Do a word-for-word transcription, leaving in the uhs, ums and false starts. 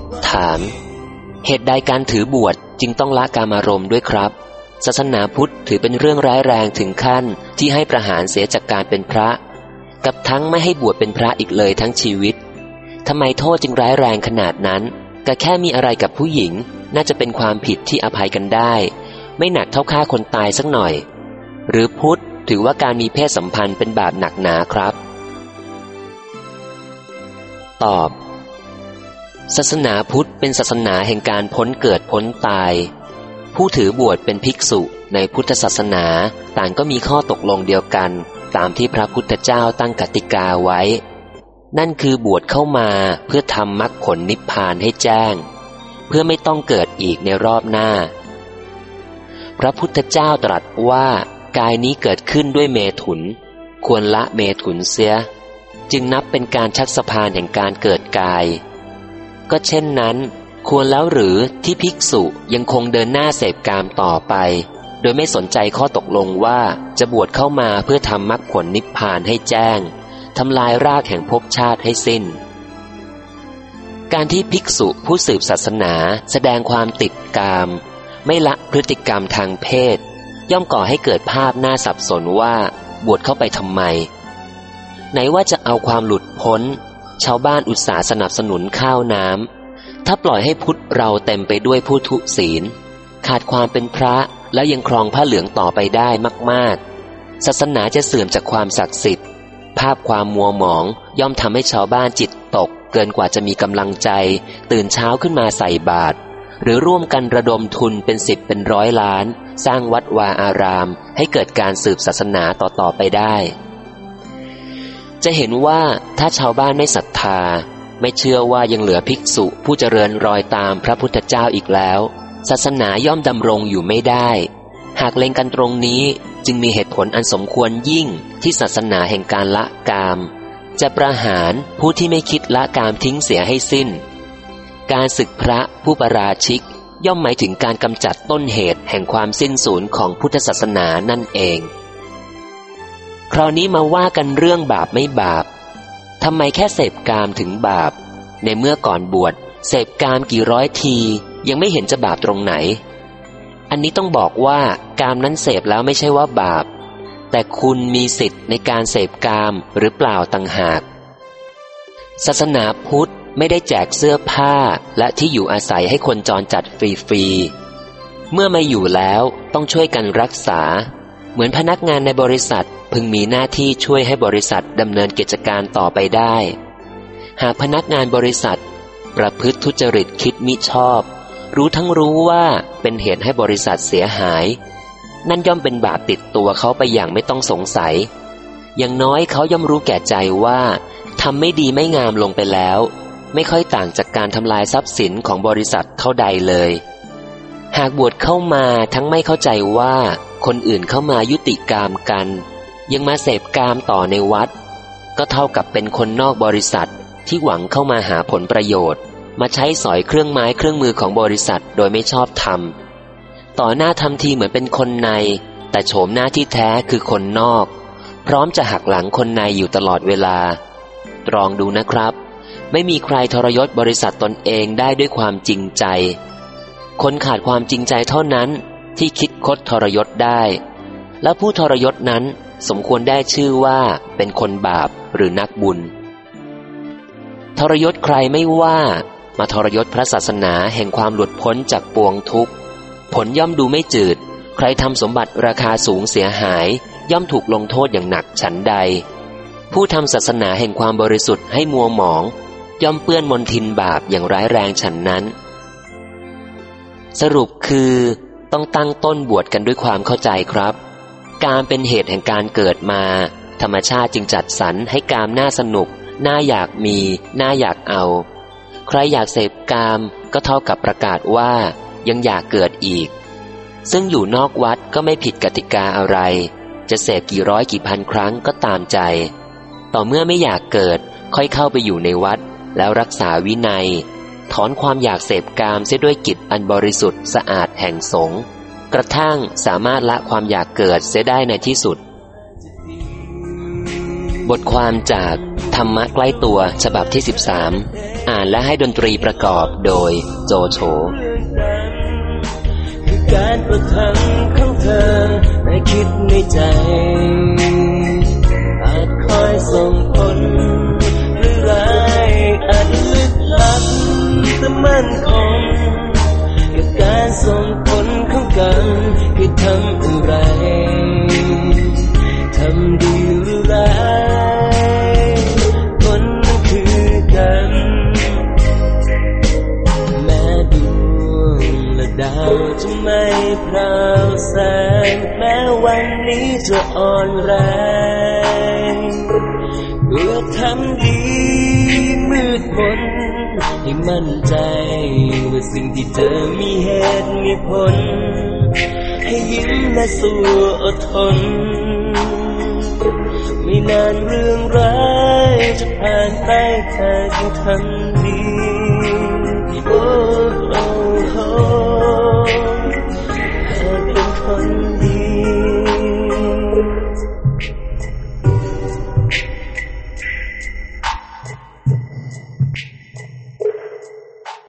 ถามเหตุใดการถือบวชจึงต้องละกามารมณ์ด้วยครับศาสนาพุทธถือเป็นเรื่องร้ายแรงถึงขั้นที่ให้ประหารเสียจากการเป็นพระกับทั้งไม่ให้บวชเป็นพระอีกเลยทั้งชีวิตทำไมโทษจึงร้ายแรงขนาดนั้นก็แค่มีอะไรกับผู้หญิงน่าจะเป็นความผิดที่อภัยกันได้ไม่หนักเท่าฆ่าคนตายสักหน่อยหรือพุทธถือว่าการมีเพศสัมพันธ์เป็นบาปหนักหนาครับตอบศาสนาพุทธเป็นศาสนาแห่งการพ้นเกิดพ้นตายผู้ถือบวชเป็นภิกษุในพุทธศาสนาต่างก็มีข้อตกลงเดียวกันตามที่พระพุทธเจ้าตั้งกติกาไว้นั่นคือบวชเข้ามาเพื่อทำมรรคผลนิพพานให้แจ้งเพื่อไม่ต้องเกิดอีกในรอบหน้าพระพุทธเจ้าตรัสว่ากายนี้เกิดขึ้นด้วยเมถุนควรละเมถุนเสียจึงนับเป็นการชักสะพานแห่งการเกิดกายก็เช่นนั้นควรแล้วหรือที่ภิกษุยังคงเดินหน้าเสพกามต่อไปโดยไม่สนใจข้อตกลงว่าจะบวชเข้ามาเพื่อทำมรรคผลนิพพานให้แจ้งทำลายรากแห่งภพชาติให้สิ้นการที่ภิกษุผู้สืบศาสนาแสดงความติดกามไม่ละพฤติกรรมทางเพศย่อมก่อให้เกิดภาพน่าสับสนว่าบวชเข้าไปทำไมไหนว่าจะเอาความหลุดพ้นชาวบ้านอุตส่าห์สนับสนุนข้าวน้ำถ้าปล่อยให้พุทธเราเต็มไปด้วยผู้ทุศีลขาดความเป็นพระแล้วยังครองผ้าเหลืองต่อไปได้มากๆศาสนาจะเสื่อมจากความศักดิ์สิทธิ์ภาพความมัวหมองย่อมทำให้ชาวบ้านจิตตกเกินกว่าจะมีกำลังใจตื่นเช้าขึ้นมาใส่บาตรหรือร่วมกันระดมทุนเป็นสิบเป็นร้อยล้านสร้างวัดวาอารามให้เกิดการสืบศาสนาต่อๆไปได้จะเห็นว่าถ้าชาวบ้านไม่ศรัทธาไม่เชื่อว่ายังเหลือภิกษุผู้เจริญรอยตามพระพุทธเจ้าอีกแล้วศาสนาย่อมดำรงอยู่ไม่ได้หากเล็งกันตรงนี้จึงมีเหตุผลอันสมควรยิ่งที่ศาสนาแห่งการละกามจะประหารผู้ที่ไม่คิดละกามทิ้งเสียให้สิ้นการศึกพระผู้ปราชิกย่อมหมายถึงการกำจัดต้นเหตุแห่งความสิ้นสูญของพุทธศาสนานั่นเองคราวนี้มาว่ากันเรื่องบาปไม่บาปทำไมแค่เสพกามถึงบาปในเมื่อก่อนบวชเสพกามกี่ร้อยทียังไม่เห็นจะบาปตรงไหนอันนี้ต้องบอกว่ากามนั้นเสพแล้วไม่ใช่ว่าบาปแต่คุณมีสิทธิ์ในการเสพกามหรือเปล่าต่างหากศาสนาพุทธไม่ได้แจกเสื้อผ้าและที่อยู่อาศัยให้คนจรจัดฟรีๆเมื่อมาอยู่แล้วต้องช่วยกันรักษาเหมือนพนักงานในบริษัทพึงมีหน้าที่ช่วยให้บริษัทดำเนินกิจการต่อไปได้หากพนักงานบริษัทประพฤติทุจริตคิดมิชอบรู้ทั้งรู้ว่าเป็นเหตุให้บริษัทเสียหายนั่นย่อมเป็นบาปติดตัวเขาไปอย่างไม่ต้องสงสัยอย่างน้อยเขาย่อมรู้แก่ใจว่าทำไม่ดีไม่งามลงไปแล้วไม่ค่อยต่างจากการทำลายทรัพย์สินของบริษัทเท่าใดเลยหากบวชเข้ามาทั้งไม่เข้าใจว่าคนอื่นเข้ามายุติกามกันยังมาเสพกามต่อในวัดก็เท่ากับเป็นคนนอกบริษัทที่หวังเข้ามาหาผลประโยชน์มาใช้สอยเครื่องไม้เครื่องมือของบริษัทโดยไม่ชอบธรรมต่อหน้าทำทีเหมือนเป็นคนในแต่โฉมหน้าที่แท้คือคนนอกพร้อมจะหักหลังคนในอยู่ตลอดเวลาตรองดูนะครับไม่มีใครทรยศบริษัทตนเองได้ด้วยความจริงใจคนขาดความจริงใจเท่านั้นที่คิดคดทรยศได้และผู้ทรยศนั้นสมควรได้ชื่อว่าเป็นคนบาปหรือนักบุญทรยศใครไม่ว่ามาทรยศพระศาสนาแห่งความหลุดพ้นจากปวงทุกข์ผลย่อมดูไม่จืดใครทำสมบัติราคาสูงเสียหายย่อมถูกลงโทษอย่างหนักฉันใดผู้ทำศาสนาแห่งความบริสุทธิ์ให้มัวหมองย่อมเปื้อนมลทินบาปอย่างร้ายแรงฉันนั้นสรุปคือต้องตั้งต้นบวชกันด้วยความเข้าใจครับกามเป็นเหตุแห่งการเกิดมาธรรมชาติจึงจัดสรรให้กามน่าสนุกน่าอยากมีน่าอยากเอาใครอยากเสพกามก็เท่ากับประกาศว่ายังอยากเกิดอีกซึ่งอยู่นอกวัดก็ไม่ผิดกติกาอะไรจะเสพกี่ร้อยกี่พันครั้งก็ตามใจต่อเมื่อไม่อยากเกิดค่อยเข้าไปอยู่ในวัดแล้วรักษาวินัยถอนความอยากเสพกามเสียด้วยกิจอันบริสุทธิ์สะอาดแห่งสงฆ์กระทั่งสามารถละความอยากเกิดเสียได้ในที่สุดบทความจากธรรมะใกล้ตัวฉบับที่สิบสามอ่านและให้ดนตรีประกอบโดยโจโฉคือการประทังของเธอในคิดในใจอาจคอยส่งผลหรือร้ายอาจลึกลับแต่มั่นคงกับการส่งผลของกันคือทำอะไรทำดีหรือร้ายผลมันคือกันแม้ดวงและดาวจะไม่พราวแสงแม้วันนี้จะอ่อนแรงเพื่อทำดีมืดมนให้มั่นใจว่าสิ่งที่เธอมีเหตุมีผลให้ยิ้มและสู้อดทนไม่นานเรื่องร้ายจะผ่านไปแค่เพียงทำดี